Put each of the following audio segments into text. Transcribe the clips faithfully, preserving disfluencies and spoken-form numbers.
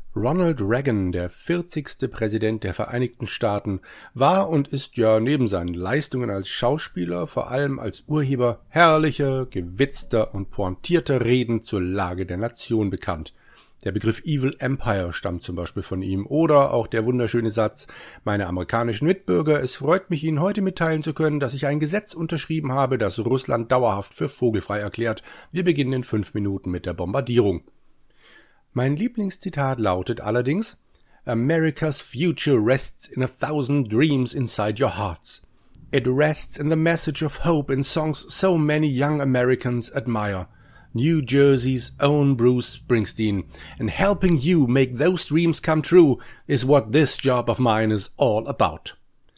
Ronald Reagan, der vierzigste Präsident der Vereinigten Staaten, war und ist ja neben seinen Leistungen als Schauspieler vor allem als Urheber herrlicher, gewitzter und pointierter Reden zur Lage der Nation bekannt. Der Begriff Evil Empire stammt zum Beispiel von ihm oder auch der wunderschöne Satz: Meine amerikanischen Mitbürger, es freut mich, Ihnen heute mitteilen zu können, dass ich ein Gesetz unterschrieben habe, das Russland dauerhaft für vogelfrei erklärt. Wir beginnen in fünf Minuten mit der Bombardierung. Mein Lieblingszitat lautet allerdings: America's future rests in a thousand dreams inside your hearts. It rests in the message of hope in songs so many young Americans admire. New Jersey's own Bruce Springsteen, and helping you make those dreams come true is what this job of mine is all about.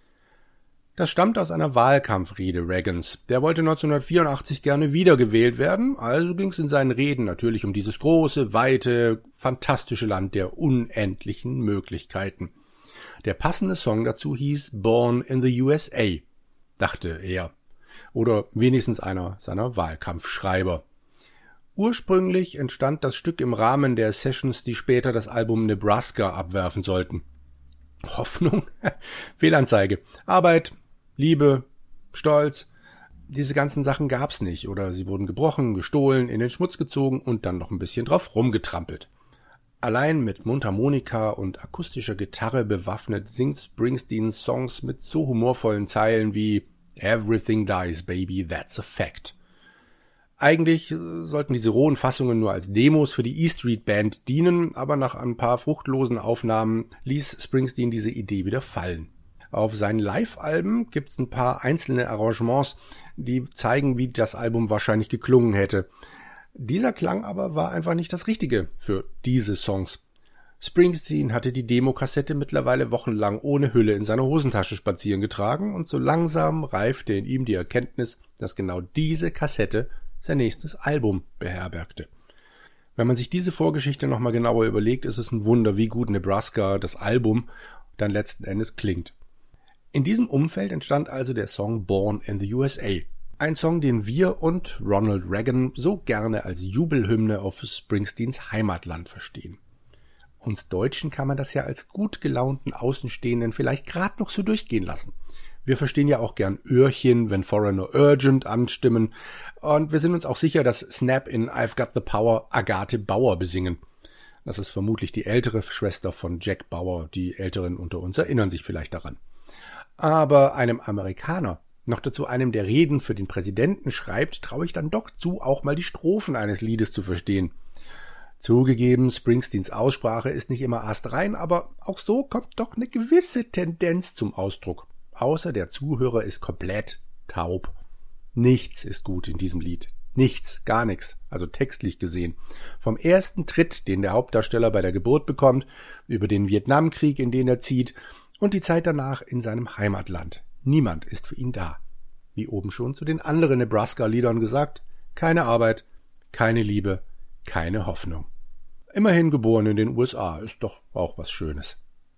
Das stammt aus einer Wahlkampfrede Reagans. Der wollte neunzehnhundertvierundachtzig gerne wiedergewählt werden, also ging es in seinen Reden natürlich um dieses große, weite, fantastische Land der unendlichen Möglichkeiten. Der passende Song dazu hieß Born in the U S A, dachte er. Oder wenigstens einer seiner Wahlkampfschreiber. Ursprünglich entstand das Stück im Rahmen der Sessions, die später das Album Nebraska abwerfen sollten. Hoffnung? Fehlanzeige. Arbeit, Liebe, Stolz, diese ganzen Sachen gab's nicht oder sie wurden gebrochen, gestohlen, in den Schmutz gezogen und dann noch ein bisschen drauf rumgetrampelt. Allein mit Mundharmonika und akustischer Gitarre bewaffnet singt Springsteen Songs mit so humorvollen Zeilen wie Everything dies, baby, that's a fact. Eigentlich sollten diese rohen Fassungen nur als Demos für die E Street Band dienen, aber nach ein paar fruchtlosen Aufnahmen ließ Springsteen diese Idee wieder fallen. Auf seinen Live-Alben gibt's ein paar einzelne Arrangements, die zeigen, wie das Album wahrscheinlich geklungen hätte. Dieser Klang aber war einfach nicht das Richtige für diese Songs. Springsteen hatte die Demokassette mittlerweile wochenlang ohne Hülle in seiner Hosentasche spazieren getragen und so langsam reifte in ihm die Erkenntnis, dass genau diese Kassette sein nächstes Album beherbergte. Wenn man sich diese Vorgeschichte nochmal genauer überlegt, ist es ein Wunder, wie gut Nebraska, das Album, dann letzten Endes klingt. In diesem Umfeld entstand also der Song Born in the U S A. Ein Song, den wir und Ronald Reagan so gerne als Jubelhymne auf Springsteens Heimatland verstehen. Uns Deutschen kann man das ja als gut gelaunten Außenstehenden vielleicht gerade noch so durchgehen lassen. Wir verstehen ja auch gern Öhrchen, wenn Foreigner Urgent anstimmen. Und wir sind uns auch sicher, dass Snap in I've Got the Power Agathe Bauer besingen. Das ist vermutlich die ältere Schwester von Jack Bauer. Die Älteren unter uns erinnern sich vielleicht daran. Aber einem Amerikaner, noch dazu einem, der Reden für den Präsidenten schreibt, traue ich dann doch zu, auch mal die Strophen eines Liedes zu verstehen. Zugegeben, Springsteens Aussprache ist nicht immer astrein, aber auch so kommt doch eine gewisse Tendenz zum Ausdruck. Außer der Zuhörer ist komplett taub. Nichts ist gut in diesem Lied. Nichts, gar nichts, also textlich gesehen. Vom ersten Tritt, den der Hauptdarsteller bei der Geburt bekommt, über den Vietnamkrieg, in den er zieht, und die Zeit danach in seinem Heimatland. Niemand ist für ihn da. Wie oben schon zu den anderen Nebraska-Liedern gesagt, keine Arbeit, keine Liebe, keine Hoffnung. Immerhin geboren in den U S A, ist doch auch was Schönes.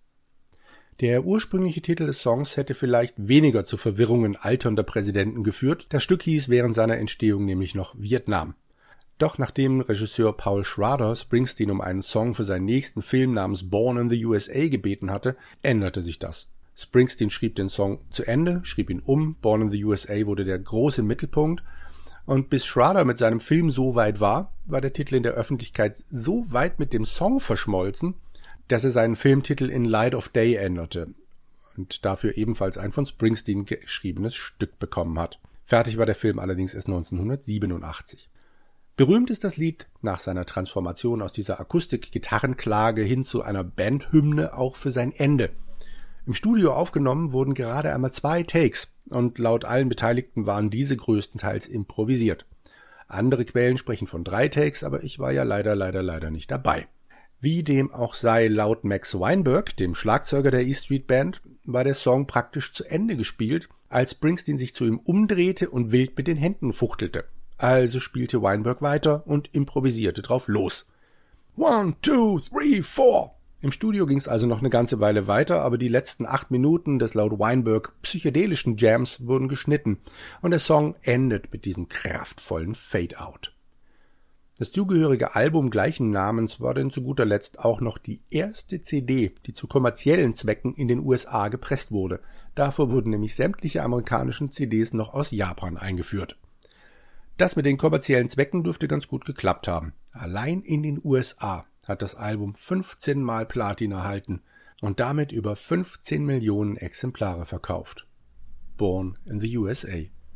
Der ursprüngliche Titel des Songs hätte vielleicht weniger zu Verwirrungen alternder Präsidenten geführt. Das Stück hieß während seiner Entstehung nämlich noch Vietnam. Doch nachdem Regisseur Paul Schrader Springsteen um einen Song für seinen nächsten Film namens Born in the U S A gebeten hatte, änderte sich das. Springsteen schrieb den Song zu Ende, schrieb ihn um, Born in the U S A wurde der große Mittelpunkt. Und bis Schrader mit seinem Film so weit war, war der Titel in der Öffentlichkeit so weit mit dem Song verschmolzen, dass er seinen Filmtitel in Light of Day änderte und dafür ebenfalls ein von Springsteen geschriebenes Stück bekommen hat. Fertig war der Film allerdings erst neunzehnhundertsiebenundachtzig. Berühmt ist das Lied nach seiner Transformation aus dieser Akustik-Gitarrenklage hin zu einer Bandhymne auch für sein Ende. Im Studio aufgenommen wurden gerade einmal zwei Takes und laut allen Beteiligten waren diese größtenteils improvisiert. Andere Quellen sprechen von drei Takes, aber ich war ja leider, leider, leider nicht dabei. Wie dem auch sei, laut Max Weinberg, dem Schlagzeuger der E Street Band, war der Song praktisch zu Ende gespielt, als Springsteen sich zu ihm umdrehte und wild mit den Händen fuchtelte. Also spielte Weinberg weiter und improvisierte drauf los. One, two, three, four. Im Studio ging es also noch eine ganze Weile weiter, aber die letzten acht Minuten des laut Weinberg psychedelischen Jams wurden geschnitten und der Song endet mit diesem kraftvollen Fade-Out. Das zugehörige Album gleichen Namens war denn zu guter Letzt auch noch die erste C D, die zu kommerziellen Zwecken in den U S A gepresst wurde. Davor wurden nämlich sämtliche amerikanischen C Ds noch aus Japan eingeführt. Das mit den kommerziellen Zwecken dürfte ganz gut geklappt haben. Allein in den U S A hat das Album fünfzehn Mal Platin erhalten und damit über fünfzehn Millionen Exemplare verkauft. Born in the U S A.